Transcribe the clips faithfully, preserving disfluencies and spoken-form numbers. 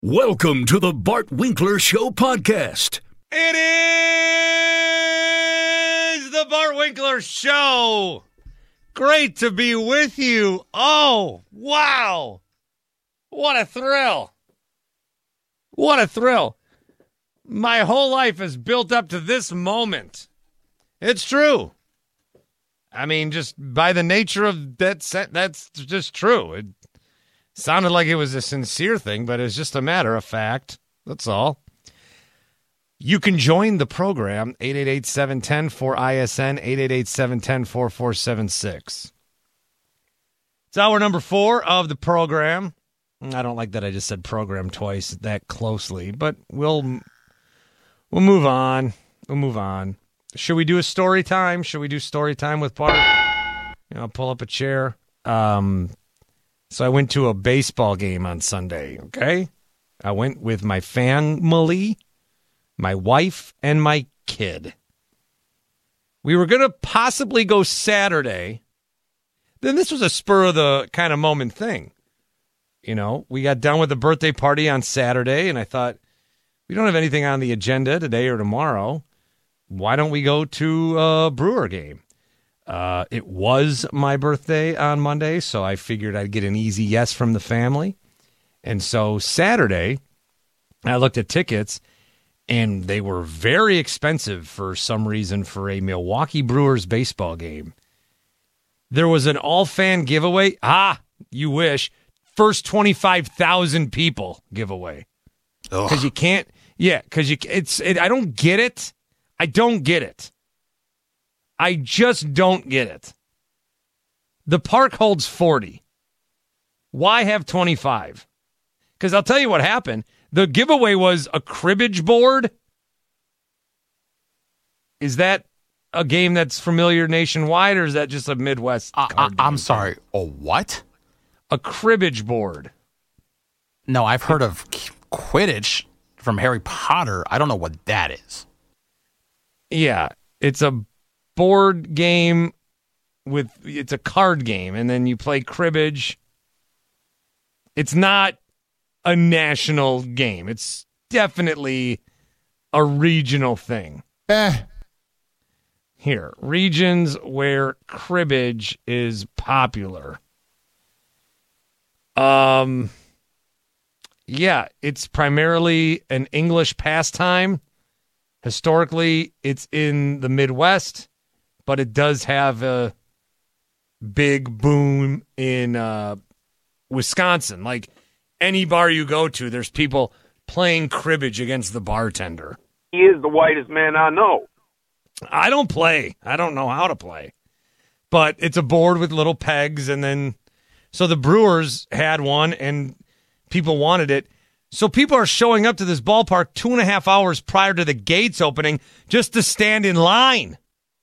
Welcome to the Bart Winkler Show podcast. It is the Bart Winkler Show. Great to be with you. Oh, wow. What a thrill. What a thrill. My whole life is built up to this moment. It's true. I mean, just by the nature of that, that's just true. It sounded like it was a sincere thing, but it's just a matter of fact. That's all. You can join the program, eight eight eight, seven one zero, four I S N, eight eight eight, seven one zero, four four seven six. It's hour number four of the program. I don't like that I just said program twice that closely, but we'll we'll move on. We'll move on. Should we do a story time? Should we do story time with Bart? You know, pull up a chair. Um, so I went to a baseball game on Sunday, okay? I went with my family, my wife, and my kid. We were going to possibly go Saturday. Then this was a spur of the kind of moment thing. You know, we got done with the birthday party on Saturday, and I thought, we don't have anything on the agenda today or tomorrow. Why don't we go to a Brewer game? Uh, it was my birthday on Monday, so I figured I'd get an easy yes from the family. And so Saturday, I looked at tickets, and they were very expensive for some reason for a Milwaukee Brewers baseball game. There was an all-fan giveaway. Ah, you wish. First twenty-five thousand people giveaway. Because you can't, yeah, because you, it's, it, I don't get it. I don't get it. I just don't get it. The park holds forty. Why have twenty-five? Because I'll tell you what happened. The giveaway was a cribbage board. Is that a game that's familiar nationwide, or is that just a Midwest uh, card I, I'm game? sorry. A what? A cribbage board. No, I've heard of Quidditch from Harry Potter. I don't know what that is. Yeah, it's a board game with, it's a card game, and then you play cribbage. It's not a national game. It's definitely a regional thing. Eh. Here, regions where cribbage is popular. Um, yeah, it's primarily an English pastime. Historically, it's in the Midwest, but it does have a big boom in uh, Wisconsin. Like any bar you go to, there's people playing cribbage against the bartender. He is the whitest man I know. I don't play. I don't know how to play. But it's a board with little pegs, and then so the Brewers had one, and people wanted it. So people are showing up to this ballpark two and a half hours prior to the gates opening just to stand in line.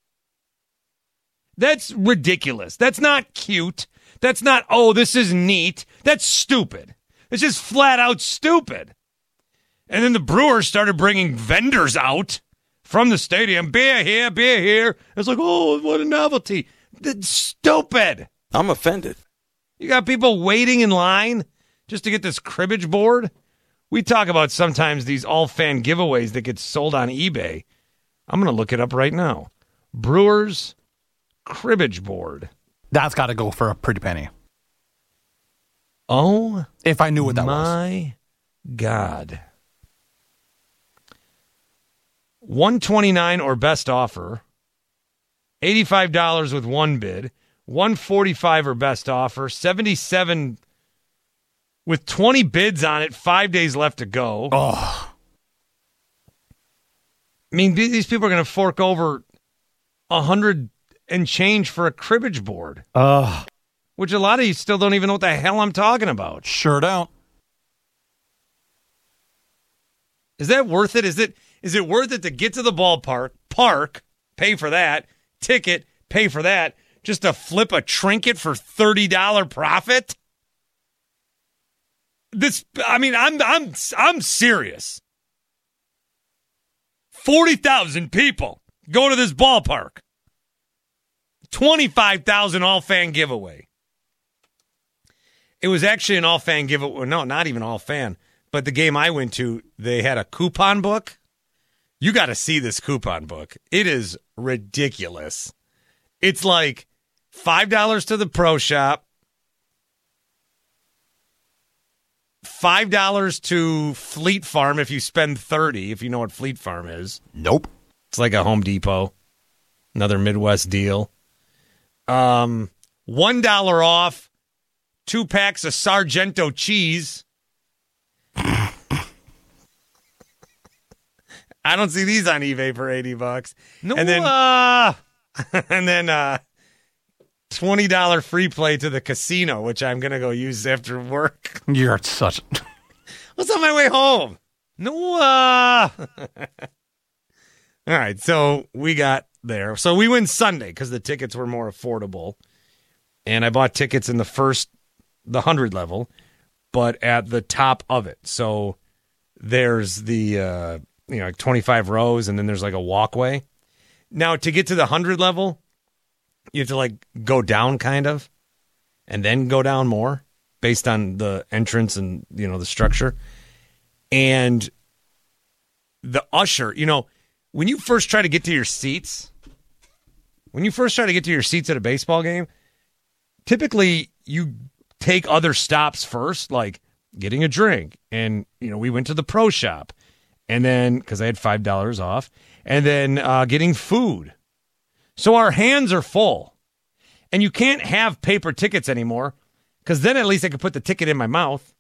That's ridiculous. That's not cute. That's not, oh, this is neat. That's stupid. It's just flat out stupid. And then the Brewers started bringing vendors out from the stadium. Beer here, beer here. It's like, oh, what a novelty. That's stupid. I'm offended. You got people waiting in line just to get this cribbage board. We talk about sometimes these all-fan giveaways that get sold on eBay. I'm going to look it up right now. Brewers cribbage board. That's got to go for a pretty penny. Oh, if I knew what that was. My God. one twenty-nine or best offer. eighty-five dollars with one bid. one forty-five or best offer. seventy-seven with twenty bids on it, five days left to go. Oh. I mean, these people are going to fork over a hundred and change for a cribbage board. Uh, which a lot of you still don't even know what the hell I'm talking about. Sure don't. Is that worth it? Is it is it worth it to get to the ballpark, park, pay for that, ticket, pay for that, just to flip a trinket for thirty dollars profit? This, I mean, I'm I'm I'm serious. forty thousand people go to this ballpark. twenty-five thousand all-fan giveaway. It was actually an all-fan giveaway. No, not even all-fan. But the game I went to, they had a coupon book. You got to see this coupon book. It is ridiculous. It's like five dollars to the pro shop, five dollars to Fleet Farm if you spend thirty dollars, if you know what Fleet Farm is. Nope. It's like a Home Depot, another Midwest deal. Um, one dollar off, two packs of Sargento cheese. I don't see these on eBay for eighty bucks. No, and then, uh... and then uh, twenty dollars free play to the casino, which I'm going to go use after work. You're such... What's on my way home? No, uh... All right, so we got there. So we went Sunday because the tickets were more affordable. And I bought tickets in the first, the one hundred level, but at the top of it. So there's the, uh, you know, like twenty-five rows, and then there's like a walkway. Now, to get to the one hundred level, you have to like go down kind of, and then go down more based on the entrance and, you know, the structure. And the usher, you know, when you first try to get to your seats, when you first try to get to your seats at a baseball game, typically you take other stops first, like getting a drink. And, you know, we went to the pro shop, and then, because I had five dollars off, and then uh, getting food. So our hands are full. And you can't have paper tickets anymore, because then at least I could put the ticket in my mouth.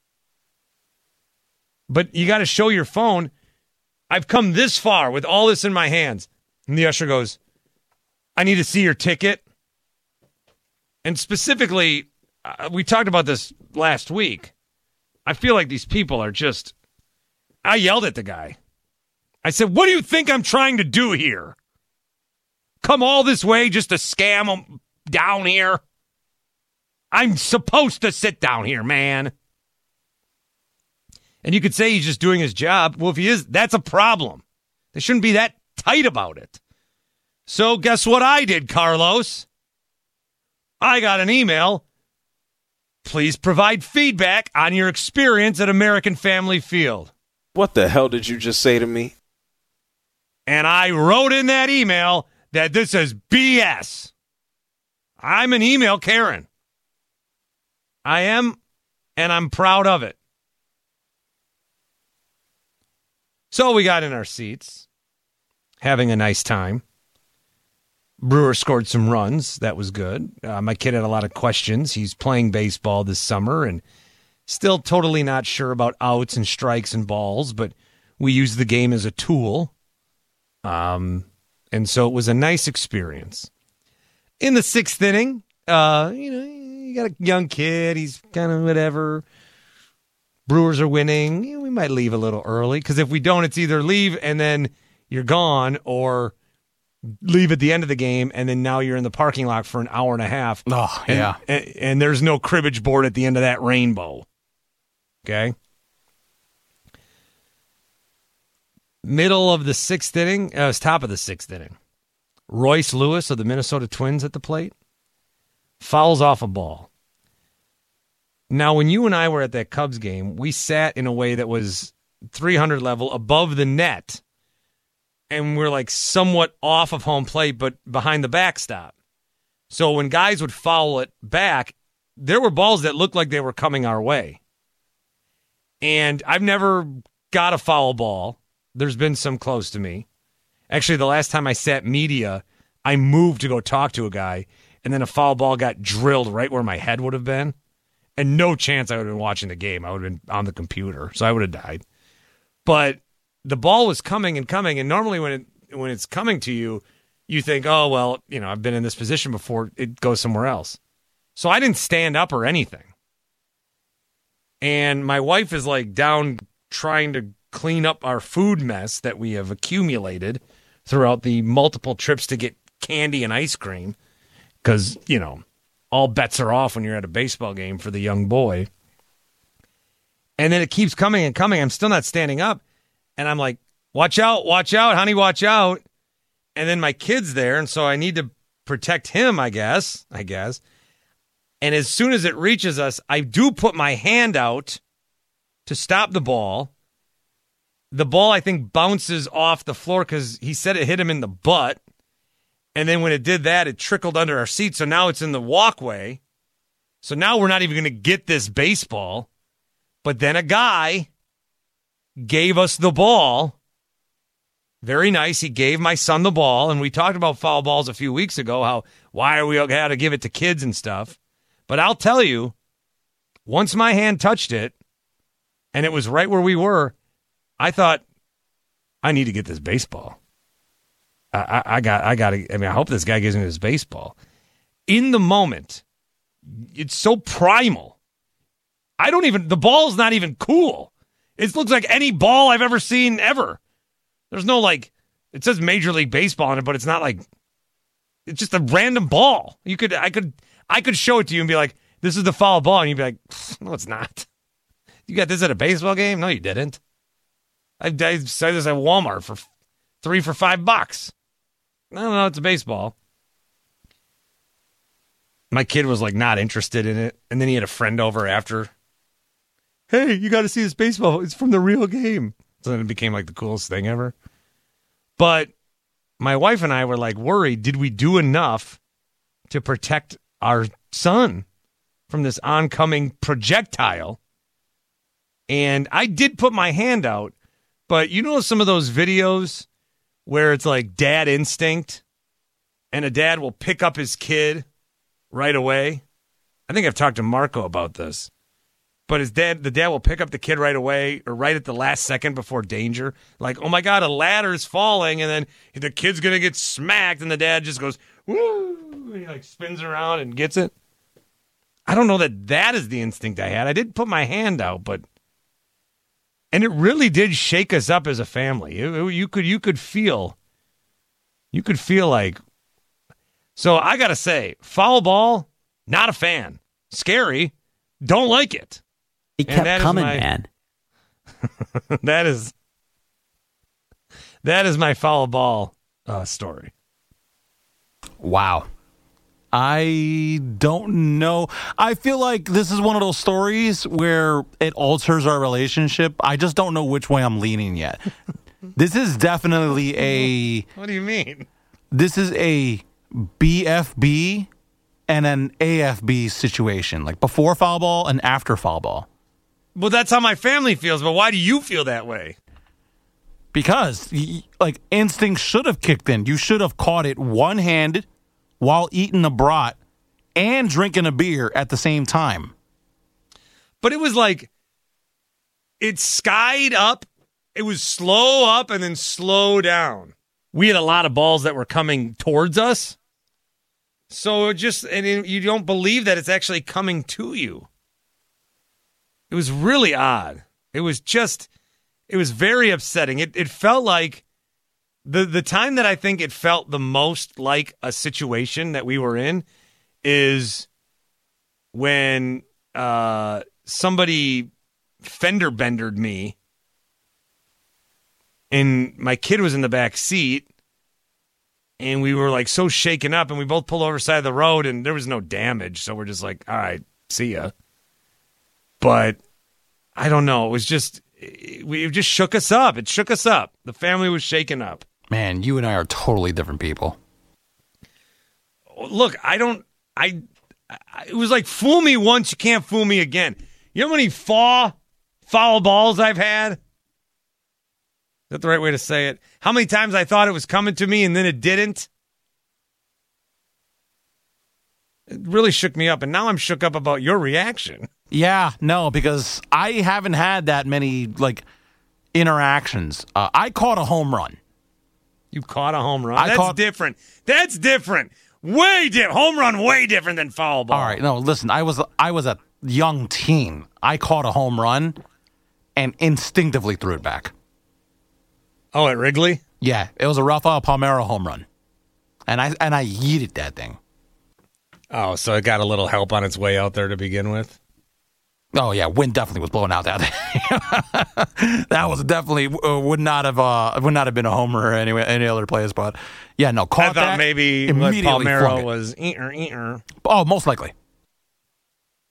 But you got to show your phone. I've come this far with all this in my hands. And the usher goes, I need to see your ticket. And specifically, uh, we talked about this last week. I feel like these people are just... I yelled at the guy. I said, what do you think I'm trying to do here? Come all this way just to scam them down here? I'm supposed to sit down here, man. And you could say he's just doing his job. Well, if he is, that's a problem. They shouldn't be that tight about it. So guess what I did, Carlos? I got an email. Please provide feedback on your experience at American Family Field. What the hell did you just say to me? And I wrote in that email that this is B S. I'm an email Karen. I am, and I'm proud of it. So we got in our seats, having a nice time. Brewer scored some runs. That was good. Uh, my kid had a lot of questions. He's playing baseball this summer and still totally not sure about outs and strikes and balls, but we use the game as a tool. Um, and so it was a nice experience. In the sixth inning, uh, you know, you got a young kid. He's kind of whatever. Brewers are winning. You know, we might leave a little early, because if we don't, it's either leave and then you're gone, or leave at the end of the game and then now you're in the parking lot for an hour and a half. Oh, and, yeah. And, and there's no cribbage board at the end of that rainbow. Okay? Middle of the sixth inning, uh, it was top of the sixth inning. Royce Lewis of the Minnesota Twins at the plate fouls off a ball. Now, when you and I were at that Cubs game, we sat in a way that was three hundred level above the net, and we're like somewhat off of home plate, but behind the backstop. So when guys would foul it back, there were balls that looked like they were coming our way. And I've never got a foul ball. There's been some close to me. Actually, the last time I sat media, I moved to go talk to a guy, and then a foul ball got drilled right where my head would have been. And no chance I would have been watching the game. I would have been on the computer, so I would have died. But the ball was coming and coming, and normally when it, when it's coming to you, you think, oh, well, you know, I've been in this position before. It goes somewhere else. So I didn't stand up or anything. And my wife is like down trying to clean up our food mess that we have accumulated throughout the multiple trips to get candy and ice cream. Because, you know, all bets are off when you're at a baseball game for the young boy. And then it keeps coming and coming. I'm still not standing up. And I'm like, watch out, watch out, honey, watch out. And then my kid's there, and so I need to protect him, I guess, I guess. And as soon as it reaches us, I do put my hand out to stop the ball. The ball, I think, bounces off the floor because he said it hit him in the butt. And then when it did that, it trickled under our seat. So now it's in the walkway. So now we're not even going to get this baseball. But then a guy gave us the ball. Very nice. He gave my son the ball. And we talked about foul balls a few weeks ago, how why are we got to give it to kids and stuff. But I'll tell you, once my hand touched it, and it was right where we were, I thought, I need to get this baseball. I, I, I got, I got to, I mean, I hope this guy gives me this baseball. In the moment, it's so primal. I don't even, the ball's not even cool. It looks like any ball I've ever seen ever. There's no like, it says Major League Baseball on it, but it's not like, it's just a random ball. You could, I could, I could show it to you and be like, this is the foul ball. And you'd be like, no, it's not. You got this at a baseball game? No, you didn't. I, I saw this at Walmart for three for five bucks. No, no, it's a baseball. My kid was like not interested in it. And then he had a friend over after. Hey, you got to see this baseball. It's from the real game. So then it became like the coolest thing ever. But my wife and I were like worried, did we do enough to protect our son from this oncoming projectile? And I did put my hand out, but you know some of those videos where it's like dad instinct and a dad will pick up his kid right away? I think I've talked to Marco about this. But his dad, the dad will pick up the kid right away or right at the last second before danger. Like, oh my God, a ladder's falling, and then the kid's going to get smacked, and the dad just goes, woo, and he like spins around and gets it. I don't know that that is the instinct I had. I did put my hand out, but, and it really did shake us up as a family. It, it, you could, you could feel, you could feel like, so I got to say, foul ball, not a fan. Scary. Don't like it. He kept coming, my, man. that is that is my foul ball uh, story. Wow. I don't know. I feel like this is one of those stories where it alters our relationship. I just don't know which way I'm leaning yet. This is definitely a... What do you mean? This is a B F B and an A F B situation, like before foul ball and after foul ball. Well, that's how my family feels, but why do you feel that way? Because, like, instinct should have kicked in. You should have caught it one-handed while eating a brat and drinking a beer at the same time. But it was like, it skied up, it was slow up, and then slow down. We had a lot of balls that were coming towards us. So it just, and it, you don't believe that it's actually coming to you. It was really odd. It was just, it was very upsetting. It it felt like, the, the time that I think it felt the most like a situation that we were in is when uh, somebody fender bendered me and my kid was in the back seat. And we were like so shaken up, and we both pulled over the side of the road, and there was no damage. So we're just like, all right, see ya. But I don't know. It was just, it, it just shook us up. It shook us up. The family was shaken up. Man, you and I are totally different people. Look, I don't, I, I it was like, fool me once, you can't fool me again. You know how many fa, foul balls I've had? Is that the right way to say it? How many times I thought it was coming to me and then it didn't? It really shook me up, and now I'm shook up about your reaction. Yeah, no, because I haven't had that many, like, interactions. Uh, I caught a home run. You caught a home run? I That's caught... different. That's different. Way different. Home run way different than foul ball. All right, no, listen, I was I was a young teen. I caught a home run and instinctively threw it back. Oh, at Wrigley? Yeah, it was a Rafael Palmeiro home run. And I and I yeeted that thing. Oh, so it got a little help on its way out there to begin with? Oh, yeah, wind definitely was blowing out that day. That was definitely, uh, would not have uh, would not have been a homer or any, any other place, but yeah, no, caught I thought that, maybe like Palmeiro was eater, eater. Oh, most likely.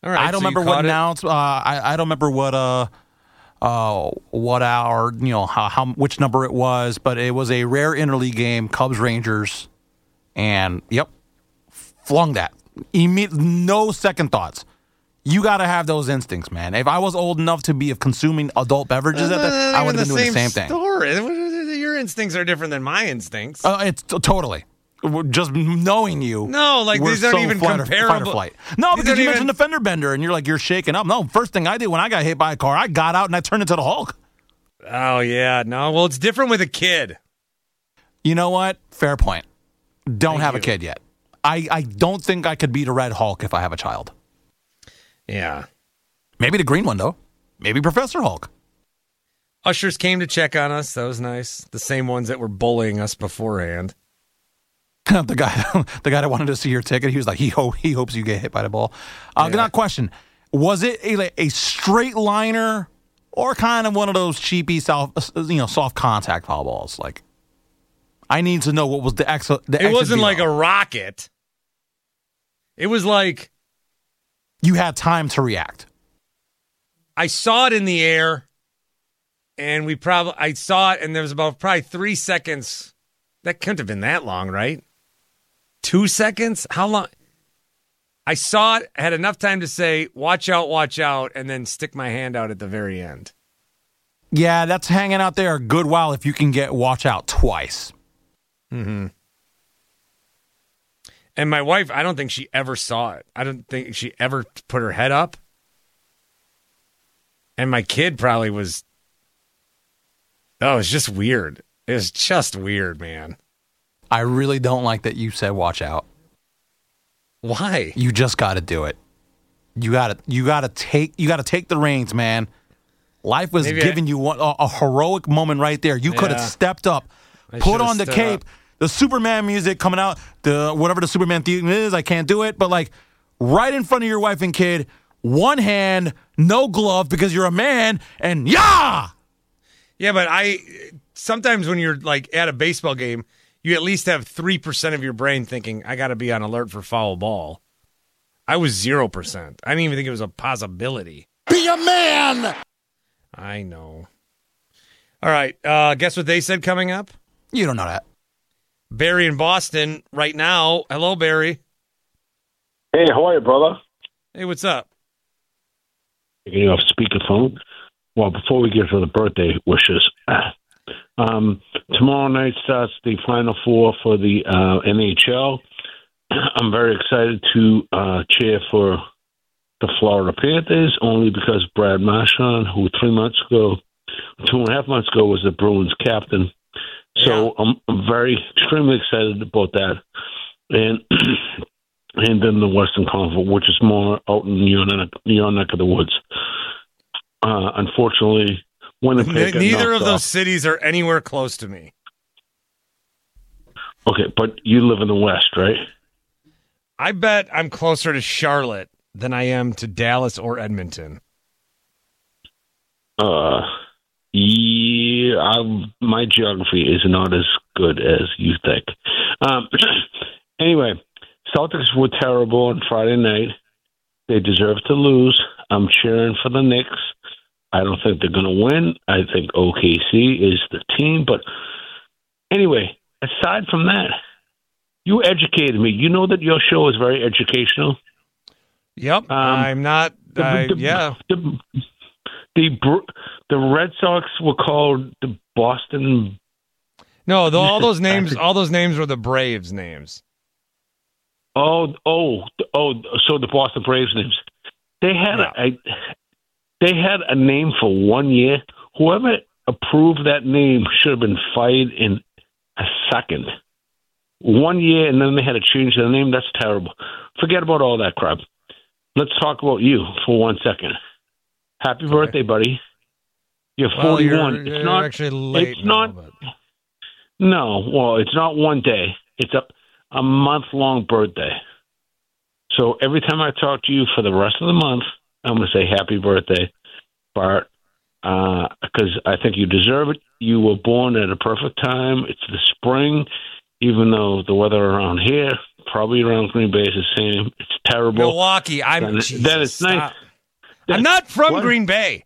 All right, I don't so you remember what caught it? announce. Uh, I I don't remember what uh uh what hour you know how, how which number it was, but it was a rare interleague game, Cubs Rangers, and yep, flung that. Imme- no second thoughts. You got to have those instincts, man. If I was old enough to be of consuming adult beverages at that, I would have been doing the same thing. Story. Your instincts are different than my instincts. Uh, it's t- totally. Just knowing you. No, like we're these aren't so even fight or- comparable. Fight or flight. No, These because aren't you even- mentioned the fender bender, and you're like, you're shaking up. No, first thing I did when I got hit by a car, I got out and I turned into the Hulk. Oh, yeah. No, well, it's different with a kid. You know what? Fair point. Don't Thank have you. a kid yet. I, I don't think I could beat a Red Hulk if I have a child. Yeah. Maybe the green one, though. Maybe Professor Hulk. Ushers came to check on us. That was nice. The same ones that were bullying us beforehand. the guy the guy that wanted to see your ticket, he was like, he, ho- he hopes you get hit by the ball. Uh, Yeah. Not question. Was it a, like, a straight liner or kind of one of those cheapy, soft, you know, soft contact foul balls? Like, I need to know what was the ex. The It wasn't like a rocket. It was like You had time to react. I saw it in the air, and we probably I saw it, and there was about probably three seconds. That couldn't have been that long, right? Two seconds? How long? I saw it, had enough time to say, watch out, watch out, and then stick my hand out at the very end. Yeah, that's hanging out there a good while if you can get watch out twice. Mm-hmm. And my wife, I don't think she ever saw it. I don't think she ever put her head up. And my kid probably was, oh, it's just weird. It was just weird, man. I really don't like that you said watch out. Why? You just got to do it. You got to you got to take you got to take the reins, man. Life was Maybe giving I- you one, a, a heroic moment right there. You could have Yeah. stepped up, I put should've on the stood cape, up. the Superman music coming out, the whatever the Superman theme is. I can't do it, but like right in front of your wife and kid, one hand, no glove because you're a man, and yeah. Yeah, but I sometimes when you're like at a baseball game, you at least have three percent of your brain thinking, I got to be on alert for foul ball. I was zero percent. I didn't even think it was a possibility. Be a man. I know. All right. Uh, guess what they said coming up? You don't know that. Barry in Boston right now. Hello, Barry. Hey, how are you, brother? Hey, what's up? Taking off speakerphone. Well, before we get to the birthday wishes, um, tomorrow night starts the Final Four for the uh, N H L. I'm very excited to uh, cheer for the Florida Panthers, only because Brad Marchand, who three months ago, two and a half months ago, was the Bruins captain. So I'm, I'm very, extremely excited about that. And and then the Western Conference, which is more out in your neck, your neck of the woods. Uh, unfortunately, Winnipeg Ne- got neither knocked of those off. cities are anywhere close to me. Okay, but you live in the West, right? I bet I'm closer to Charlotte than I am to Dallas or Edmonton. Uh, yeah, I, my geography is not as good as you think. Um, anyway, Celtics were terrible on Friday night. They deserve to lose. I'm cheering for the Knicks. I don't think they're going to win. I think O K C is the team. But anyway, aside from that, you educated me. You know that your show is very educational. Yep. Um, I'm not. The, I, the, yeah. The, the Bru- the Red Sox were called the Boston. No, the, all those names. All those names were the Braves names. Oh, oh, oh! So the Boston Braves names. They had Yeah. a, a they had a name for one year. Whoever approved that name should have been fired in a second. One year, and then they had to change the name. That's terrible. Forget about all that crap. Let's talk about you for one second. Happy Okay. birthday, buddy! You're Well, you're, forty-one. you're it's not actually late. It's now, not. but- No, well, it's not one day. It's a a month long birthday. So every time I talk to you for the rest of the month, I'm going to say happy birthday, Bart, because I think you deserve it. You were born at a perfect time. It's the spring, even though the weather around here probably around Green Bay is the same. It's terrible. Milwaukee, I'm Then, Jesus, then it's stop. nice. I'm not from What? Green Bay.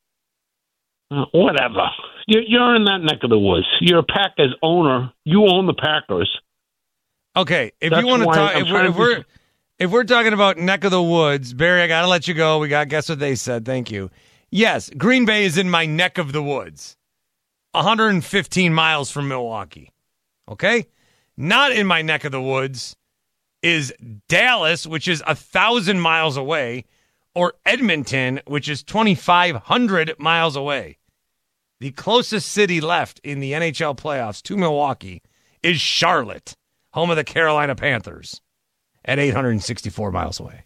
Uh, whatever. You're, you're in that neck of the woods. You're a Packers owner. You own the Packers. Okay, if That's you want to why talk, I'm if we're, trying if to- we're if we're talking about neck of the woods, Barry, I gotta let you go. We got guess what they said. Thank you. Yes, Green Bay is in my neck of the woods, one hundred fifteen miles from Milwaukee. Okay, not in my neck of the woods is Dallas, which is a thousand miles away, or Edmonton, which is twenty-five hundred miles away. The closest city left in the N H L playoffs to Milwaukee is Charlotte, home of the Carolina Panthers, at eight hundred sixty-four miles away.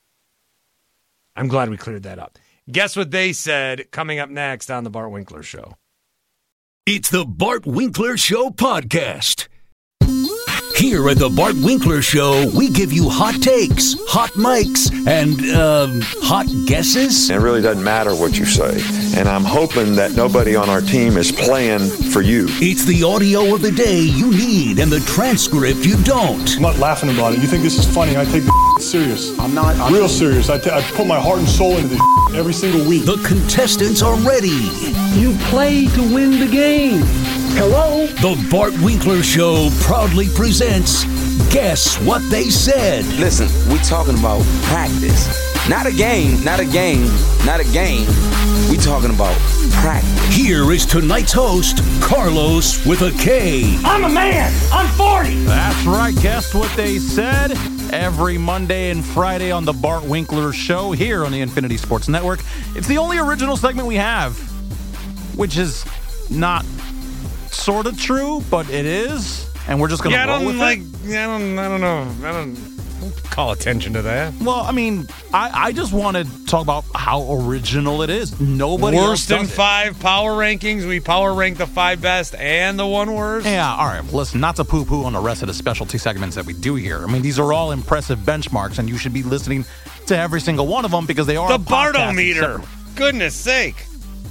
I'm glad we cleared that up. Guess what they said coming up next on the Bart Winkler Show. It's the Bart Winkler Show podcast. Here at the Bart Winkler Show, we give you hot takes, hot mics, and, um, hot guesses. It really doesn't matter what you say. And I'm hoping that nobody on our team is playing for you. It's the audio of the day you need and the transcript you don't. I'm not laughing about it. You think this is funny? I take the serious. I'm not. I'm real serious. I, t- I put my heart and soul into this every single week. The contestants are ready. You play to win the game. Hello? The Bart Winkler Show proudly presents Guess What They Said. Listen, we talking about practice. Not a game, not a game, not a game. We talking about practice. Here is tonight's host, Carlos with a K. I'm a man. I'm forty. That's right. Guess what they said? Every Monday and Friday on the Bart Winkler Show here on the Infinity Sports Network. It's the only original segment we have, which is not sort of true, but it is, and we're just gonna Yeah, I roll don't with like. it. Yeah, I don't. I don't know. I don't, don't call attention to that. Well, I mean, I, I just want to talk about how original it is. Nobody Worst else in does it. five power rankings. We power rank the five best and the one worst. Yeah, all right. Listen, not to poo-poo on the rest of the specialty segments that we do here. I mean, these are all impressive benchmarks, and you should be listening to every single one of them because they are The podcasted Bartometer. separately. Goodness sake.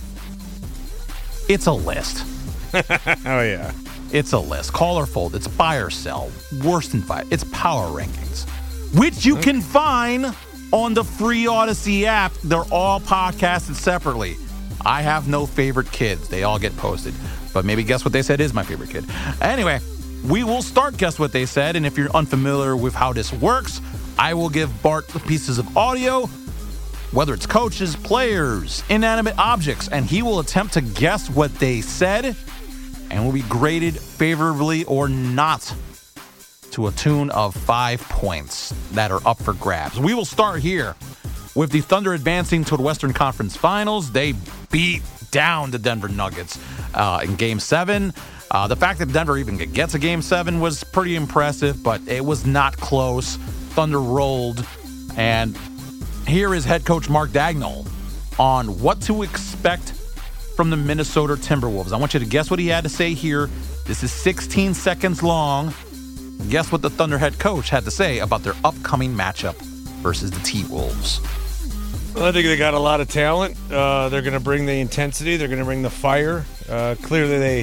It's a list. Oh yeah. It's a list. Call or fold. It's buy or sell. Worst in five. It's power rankings, which you can find on the free Odyssey app. They're all podcasted separately. I have no favorite kids. They all get posted. But maybe Guess What They Said is my favorite kid. Anyway, we will start Guess What They Said. And if you're unfamiliar with how this works, I will give Bart pieces of audio, whether it's coaches, players, inanimate objects, and he will attempt to guess what they said and will be graded favorably or not to a tune of five points that are up for grabs. We will start here with the Thunder advancing to the Western Conference Finals. They beat down the Denver Nuggets uh, in Game seven. Uh, the fact that Denver even gets a Game seven was pretty impressive, but it was not close. Thunder rolled, and here is head coach Mark Daigneault on what to expect from the Minnesota Timberwolves. I want you to guess what he had to say here. This is sixteen seconds long. Guess what the Thunder head coach had to say about their upcoming matchup versus the T-Wolves. Well, I think they got a lot of talent. Uh, they're going to bring the intensity. They're going to bring the fire. Uh, clearly, they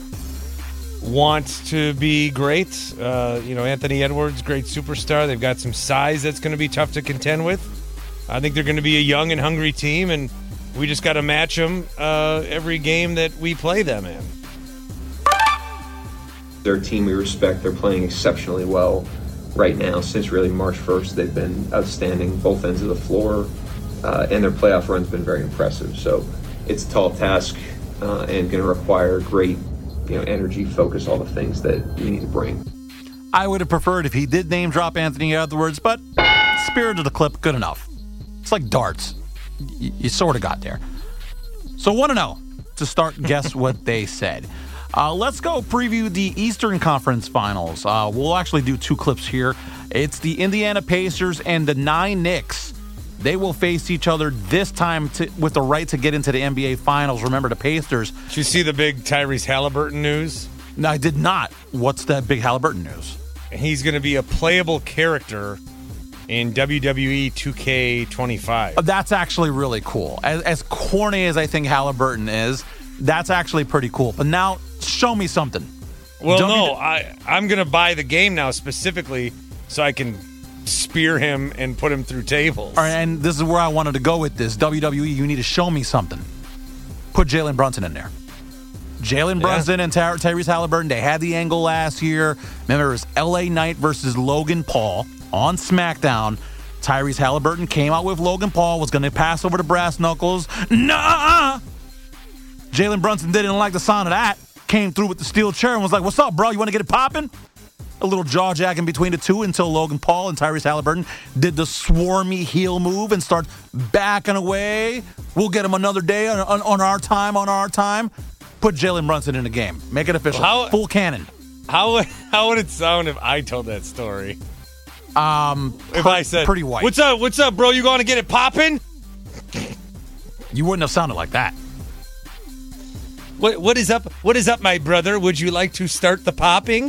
want to be great. Uh, you know, Anthony Edwards, great superstar. They've got some size that's going to be tough to contend with. I think they're going to be a young and hungry team, and we just got to match them uh, every game that we play them in. They're a team we respect. They're playing exceptionally well right now. Since really March first, they've been outstanding, both ends of the floor, uh, and their playoff run's been very impressive. So it's a tall task uh, and going to require great, you know, energy, focus, all the things that you need to bring. I would have preferred if he did name drop Anthony Edwards, but spirit of the clip, good enough. It's like darts. Y- you sort of got there. So want to know to start Guess What They Said. Uh, let's go preview the Eastern Conference Finals. Uh, we'll actually do two clips here. It's the Indiana Pacers and the nine Knicks. They will face each other this time to, with the right to get into the N B A Finals. Remember, the Pacers. Did you see the big Tyrese Halliburton news? No, I did not. What's that big Halliburton news? He's going to be a playable character in W W E two K twenty-five. That's actually really cool. As, as corny as I think Halliburton is, that's actually pretty cool. But now, show me something. Well, Don't no, need to- I, I'm going to buy the game now specifically so I can spear him and put him through tables. All right, and this is where I wanted to go with this. W W E, you need to show me something. Put Jalen Brunson in there. Jalen Brunson yeah. and Ty- Tyrese Halliburton, they had the angle last year. Remember, it was L A Knight versus Logan Paul on SmackDown. Tyrese Halliburton came out with Logan Paul, was going to pass over to Brass Knuckles. Nah! Jalen Brunson didn't like the sound of that. Came through with the steel chair and was like, what's up, bro? You want to get it popping? A little jaw jacking between the two until Logan Paul and Tyrese Halliburton did the swarmy heel move and start backing away. We'll get him another day on, on, on our time, on our time. Put Jalen Brunson in the game. Make it official. How, Full cannon. How, how would it sound if I told that story? Um, if pre- I said, pretty white. What's up, what's up, bro? You going to get it popping? You wouldn't have sounded like that. What What is up, What is up, my brother? Would you like to start the popping?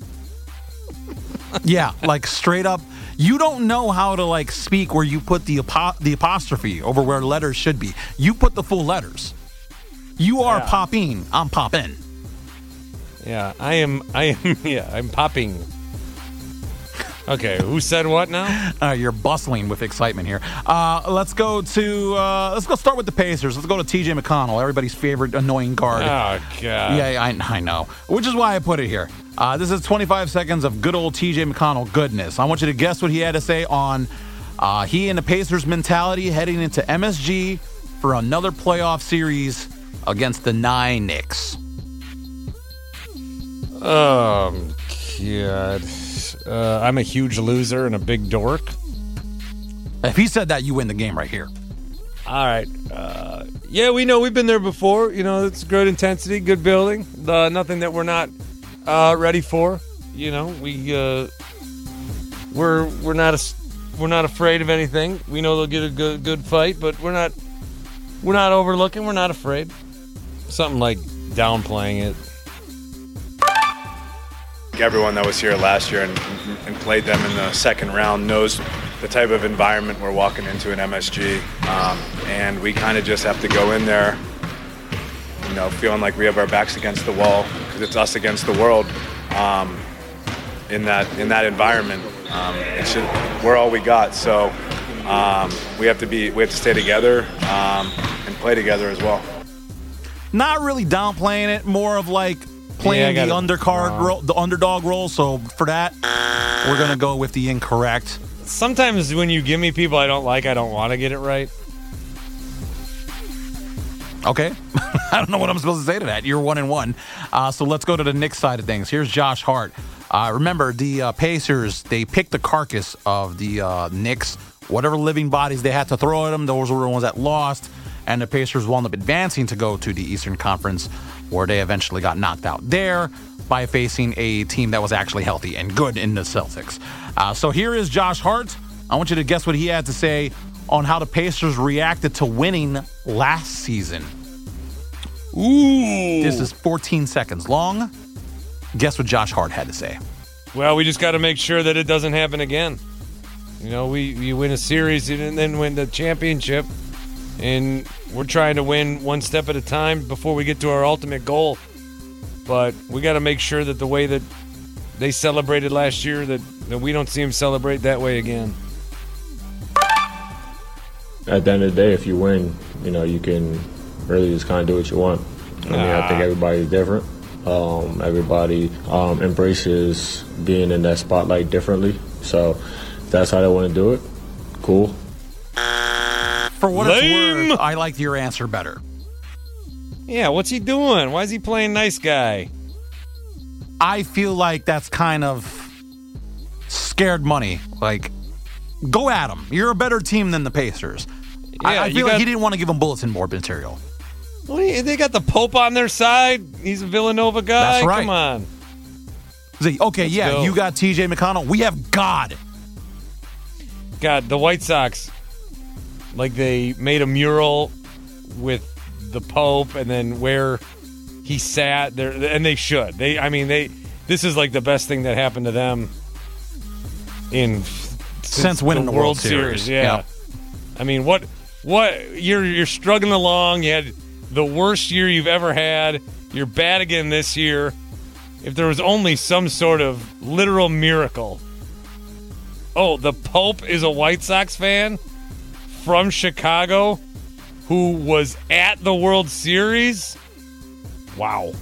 Yeah, like straight up. You don't know how to like speak where you put the apo- the apostrophe over where letters should be. You put the full letters. You are yeah. popping. I'm popping. Yeah, I am. I am. Yeah, I'm popping. Okay, who said what now? Uh, you're bustling with excitement here. Uh, let's go to. Uh, let's go start with the Pacers. Let's go to T J McConnell, everybody's favorite annoying guard. Oh God. Yeah, I, I know. Which is why I put it here. Uh, this is twenty-five seconds of good old T J McConnell goodness. I want you to guess what he had to say on uh, he and the Pacers' mentality heading into M S G for another playoff series against the nine Knicks. Um, God. Uh, I'm a huge loser and a big dork. If he said that, you win the game right here. All right. Uh, yeah, we know. We've been there before. You know, it's good intensity, good building. Uh, nothing that we're not uh, ready for. You know, we uh, we're we're not a, we're not afraid of anything. We know they'll get a good good fight, but we're not we're not overlooking. We're not afraid. Something like downplaying it. Everyone that was here last year and, and played them in the second round knows the type of environment we're walking into in M S G, um, and we kind of just have to go in there, you know, feeling like we have our backs against the wall because it's us against the world. Um, in that in that environment, um, it's just, we're all we got. So um, we have to be we have to stay together um, and play together as well. Not really downplaying it, more of like. Playing yeah, the undercard role, the underdog role, so for that, we're gonna go with the incorrect. Sometimes when you give me people I don't like, I don't want to get it right. Okay, I don't know what I'm supposed to say to that. You're one and one, uh, so let's go to the Knicks side of things. Here's Josh Hart. Uh, remember, the uh, Pacers, they picked the carcass of the uh, Knicks. Whatever living bodies they had to throw at them, those were the ones that lost, and the Pacers wound up advancing to go to the Eastern Conference, where they eventually got knocked out there by facing a team that was actually healthy and good in the Celtics. Uh, so here is Josh Hart. I want you to guess what he had to say on how the Pacers reacted to winning last season. Ooh. This is fourteen seconds long. Guess what Josh Hart had to say. Well, we just got to make sure that it doesn't happen again. You know, we you win a series and then win the championship. And we're trying to win one step at a time before we get to our ultimate goal. But we got to make sure that the way that they celebrated last year, that, that we don't see them celebrate that way again. At the end of the day, if you win, you know, you can really just kind of do what you want. I mean, ah. I think everybody's different. Um, everybody um, embraces being in that spotlight differently. So if that's how they want to do it, cool. For what Lame. It's worth, I liked your answer better. Yeah, what's he doing? Why is he playing nice guy? I feel like that's kind of scared money. Like, go at him. You're a better team than the Pacers. Yeah, I, I feel got, like he didn't want to give them bulletin board material. Well, they got the Pope on their side. He's a Villanova guy. That's right. Come on. Okay, Let's yeah, go. You got T J McConnell. We have God. God, the White Sox. Like they made a mural with the Pope and then where he sat there, and they should. They, I mean, they. This is like the best thing that happened to them in since, since winning the, the World, World Series. Series. Yeah, yep. I mean, what, what? You're you're struggling along. You had the worst year you've ever had. You're bad again this year. If there was only some sort of literal miracle Oh, the Pope is a White Sox fan from Chicago who was at the World Series? Wow.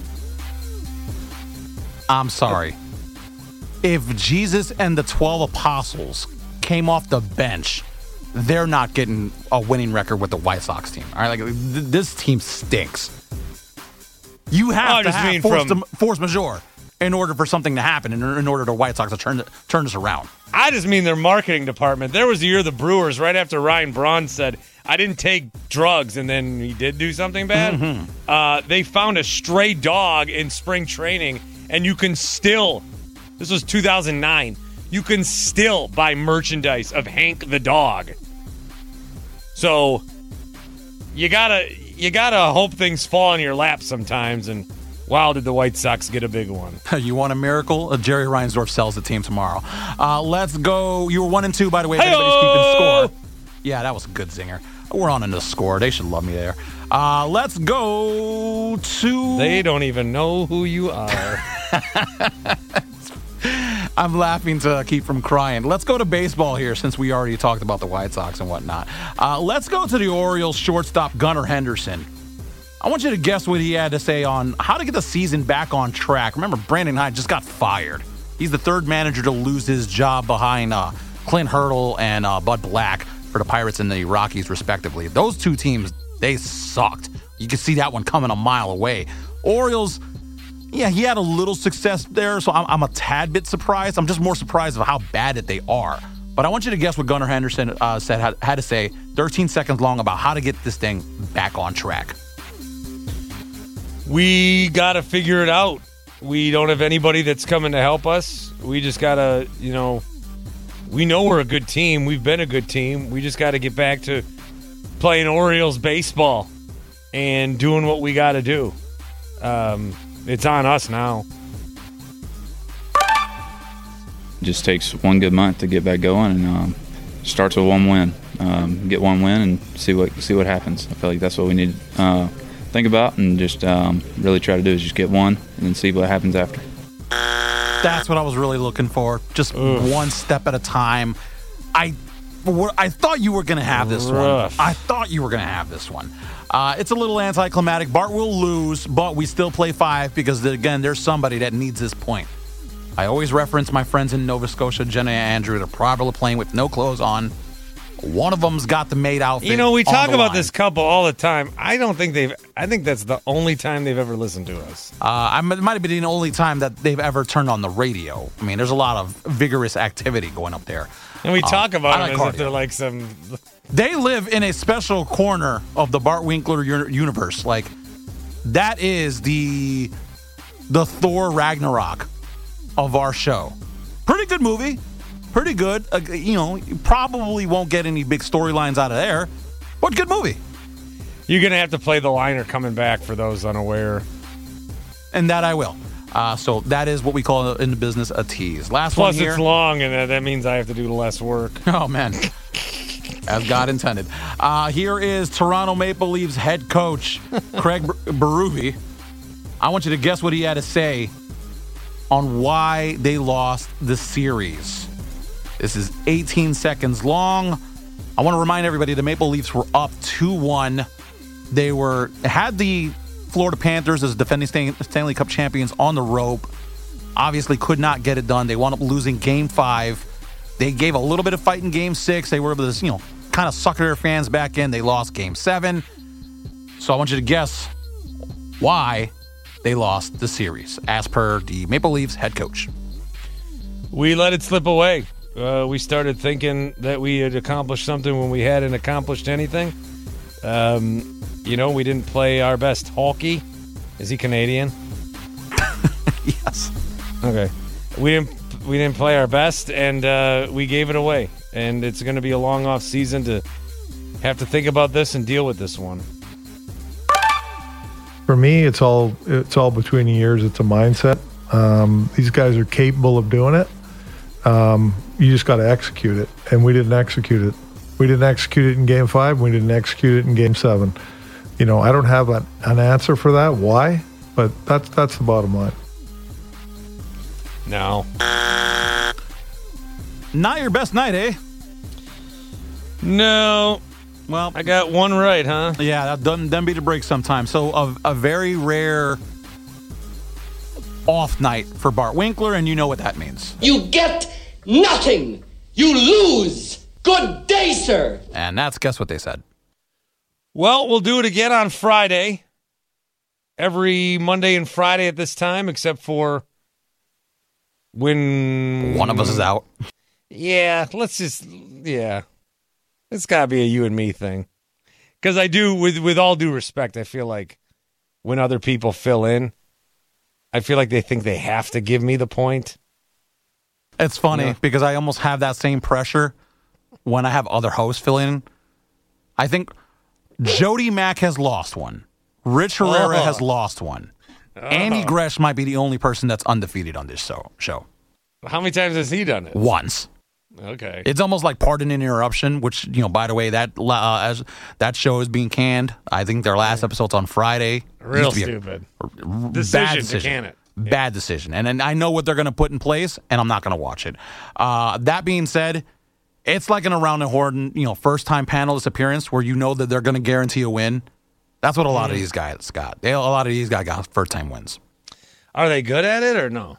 I'm sorry. If Jesus and the twelve apostles came off the bench, they're not getting a winning record with the White Sox team. All right, like th- this team stinks. You have I to just have mean force, from- to, force majeure in order for something to happen, in, in order for the White Sox to turn turn this around. I just mean their marketing department. There was a year the Brewers, right after Ryan Braun said, I didn't take drugs, and then he did do something bad. Mm-hmm. Uh, they found a stray dog in spring training, and you can still, this was two thousand nine, you can still buy merchandise of Hank the dog. So you gotta you gotta hope things fall in your lap sometimes, and wow, did the White Sox get a big one. You want a miracle? Uh, Jerry Reinsdorf sells the team tomorrow. Uh, let's go. You were one and two, by the way. If anybody's keeping score. Yeah, that was a good zinger. We're on in the score. They should love me there. Uh, let's go to... They don't even know who you are. I'm laughing to keep from crying. Let's go to baseball here since we already talked about the White Sox and whatnot. Uh, let's go to the Orioles shortstop Gunnar Henderson. I want you to guess what he had to say on how to get the season back on track. Remember, Brandon Hyde just got fired. He's the third manager to lose his job behind uh, Clint Hurdle and uh, Bud Black for the Pirates and the Rockies, respectively. Those two teams, they sucked. You could see that one coming a mile away. Orioles, yeah, he had a little success there, so I'm, I'm a tad bit surprised. I'm just more surprised of how bad that they are. But I want you to guess what Gunnar Henderson uh, said had, had to say thirteen seconds long about how to get this thing back on track. We got to figure it out. We don't have anybody that's coming to help us. We just got to, you know, we know we're a good team. We've been a good team. We just got to get back to playing Orioles baseball and doing what we got to do. Um, it's on us now. It just takes one good month to get back going, and um, starts with one win. Um, get one win and see what see what happens. I feel like that's what we need to uh, think about, and just um, really try to do is just get one and then see what happens after. That's what I was really looking for. Just Ugh. one step at a time. I I thought you were going to have this Rough. one. I thought you were going to have this one. Uh, it's a little anticlimactic. Bart will lose, but we still play five because, again, there's somebody that needs this point. I always reference my friends in Nova Scotia, Jenna and Andrew. They're probably playing with no clothes on. One of them's got the maid outfit. You know, we talk about line. this couple all the time. I don't think they've, I think that's the only time they've ever listened to us. Uh, I, it might have been the only time that they've ever turned on the radio. I mean, there's a lot of vigorous activity going up there. And we talk um, about like them as cardio. if they're like some... They live in a special corner of the Bart Winkler uni- universe. Like, that is the the Thor Ragnarok of our show. Pretty good movie. Pretty good. Uh, you know, you probably won't get any big storylines out of there, but good movie. You're going to have to play the liner coming back for those unaware. And that I will. Uh, so that is what we call in the business a tease. Last Plus one here. Plus, it's long, and that, that means I have to do less work. Oh, man. As God intended. Uh, here is Toronto Maple Leafs head coach, Craig Berube. I want you to guess what he had to say on why they lost the series. This is eighteen seconds long. I want to remind everybody the Maple Leafs were up two one. They were had the Florida Panthers as defending Stanley Cup champions on the rope. Obviously could not get it done. They wound up losing game five. They gave a little bit of fight in game six. They were able to, you know, kind of sucker their fans back in. They lost game seven. So I want you to guess why they lost the series, as per the Maple Leafs head coach. We let it slip away. Uh, we started thinking that we had accomplished something when we hadn't accomplished anything. Um, you know, we didn't play our best hockey. Is he Canadian? Yes. Okay. We didn't we didn't play our best, and uh, we gave it away. And it's going to be a long off season to have to think about this and deal with this one. For me, it's all it's all between the ears. It's a mindset. Um, these guys are capable of doing it. Um, you just got to execute it, and we didn't execute it. We didn't execute it in Game Five. We didn't execute it in Game Seven. You know, I don't have an, an answer for that. Why? But that's that's the bottom line. No. Not your best night, eh? No. Well, I got one right, huh? Yeah, that doesn't, doesn't beat a break sometimes. So a, a very rare off night for Bart Winkler, and you know what that means. You get nothing. You lose. Good day, sir. And that's, guess what they said. Well, we'll do it again on Friday. Every Monday and Friday at this time, except for when one of us is out. Yeah, let's just, yeah. It's got to be a you and me thing. Because I do, with, with all due respect, I feel like when other people fill in, I feel like they think they have to give me the point. It's funny Yeah. because I almost have that same pressure when I have other hosts fill in. I think Jody Mack has lost one. Rich Herrera Oh. has lost one. Andy Gresh might be the only person that's undefeated on this show. show. How many times has he done it? Once. Okay. It's almost like Pardon an Interruption, which, you know, by the way, that uh, as that show is being canned. I think their last episode's on Friday. Real Used to be a stupid. r- Decision bad to decision. can it. Bad decision. And then I know what they're going to put in place, and I'm not going to watch it. Uh, that being said, it's like an Around the Horn, you know, first-time panelist appearance where you know that they're going to guarantee a win. That's what a lot of these guys got. They, a lot of these guys got first-time wins. Are they good at it or no?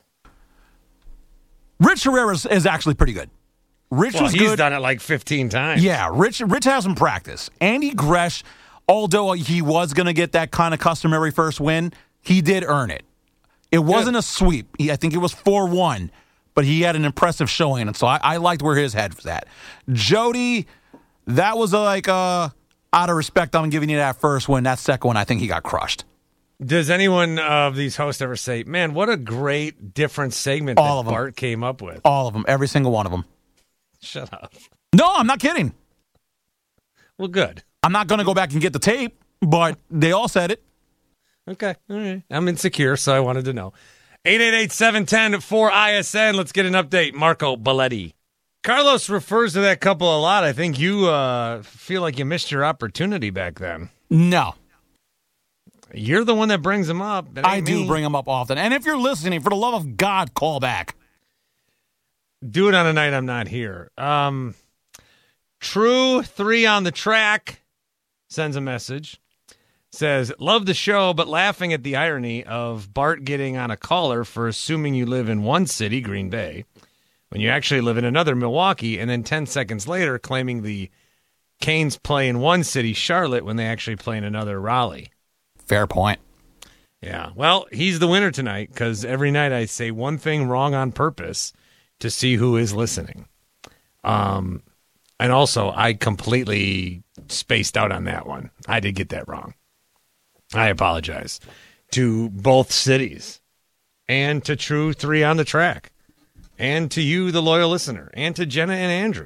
Rich Herrera is, is actually pretty good. Rich Well, was he's good. done it like fifteen times. Yeah, Rich Rich has some practice. Andy Gresh, although he was going to get that kind of customary first win, he did earn it. It wasn't a sweep. He, I think it was four one, but he had an impressive showing, and so I, I liked where his head was at. Jody, that was like, uh, out of respect, I'm giving you that first win. That second one, I think he got crushed. Does anyone of these hosts ever say, man, what a great different segment All that of them. Bart came up with? All of them, every single one of them. Shut up. No, I'm not kidding. Well, good. I'm not going to go back and get the tape, but they all said it. Okay. All right. I'm insecure, so I wanted to know. eight eight eight, seven one zero, four I S N. Let's get an update. Marco Belletti. Carlos refers to that couple a lot. I think you uh, feel like you missed your opportunity back then. No. You're the one that brings them up. It I ain't do me. bring them up often. And if you're listening, for the love of God, call back. Do it on a night I'm not here. Um, True three on the track sends a message. Says, love the show, but laughing at the irony of Bart getting on a caller for assuming you live in one city, Green Bay, when you actually live in another, Milwaukee, and then ten seconds later claiming the Canes play in one city, Charlotte, when they actually play in another, Raleigh. Fair point. Yeah. Well, he's the winner tonight because every night I say one thing wrong on purpose to see who is listening. Um, and also, I completely spaced out on that one. I did get that wrong. I apologize to both cities and to True three on the track and to you, the loyal listener, and to Jenna and Andrew.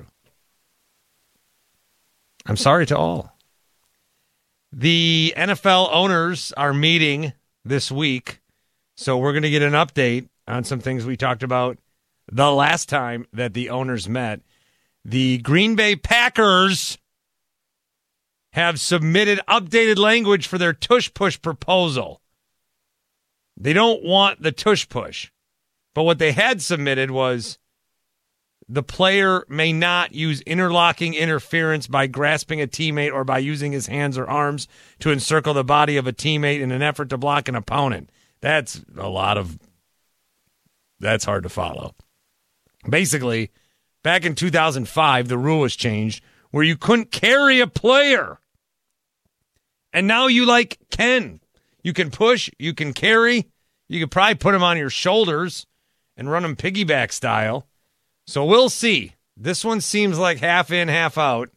I'm sorry to all. The N F L owners are meeting this week, so we're going to get an update on some things we talked about the last time that the owners met. The Green Bay Packers have submitted updated language for their tush-push proposal. They don't want the tush-push, but what they had submitted was the player may not use interlocking interference by grasping a teammate or by using his hands or arms to encircle the body of a teammate in an effort to block an opponent. That's a lot of... That's hard to follow. Basically, back in two thousand five, the rule was changed where you couldn't carry a player. And now you, like, can. You can push, you can carry, you could probably put him on your shoulders and run him piggyback style. So we'll see. This one seems like half in, half out.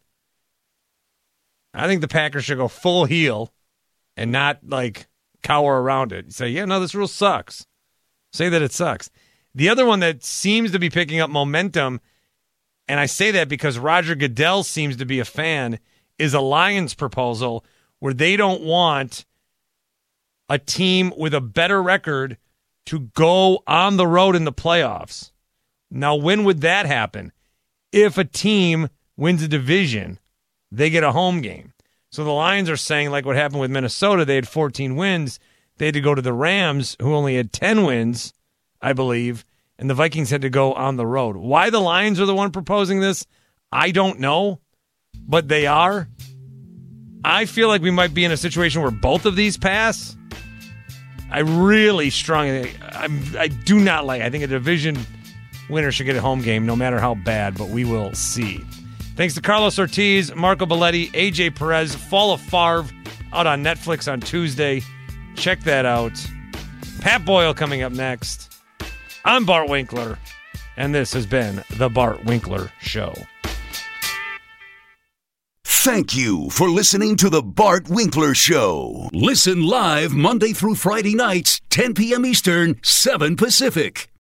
I think the Packers should go full heel and not, like, cower around it. Say, yeah, no, this rule sucks. Say that it sucks. The other one that seems to be picking up momentum, and I say that because Roger Goodell seems to be a fan, is a Lions proposal where they don't want a team with a better record to go on the road in the playoffs. Now, when would that happen? If a team wins a division, they get a home game. So the Lions are saying, like what happened with Minnesota, they had fourteen wins. They had to go to the Rams, who only had ten wins, I believe, and the Vikings had to go on the road. Why the Lions are the one proposing this, I don't know, but they are. I feel like we might be in a situation where both of these pass. I really strongly, I'm, I do not like, I think a division winner should get a home game no matter how bad, but we will see. Thanks to Carlos Ortiz, Marco Belletti, A J Perez, Fall of Favre, out on Netflix on Tuesday. Check that out. Pat Boyle coming up next. I'm Bart Winkler, and this has been The Bart Winkler Show. Thank you for listening to The Bart Winkler Show. Listen live Monday through Friday nights, ten p.m. Eastern, seven Pacific.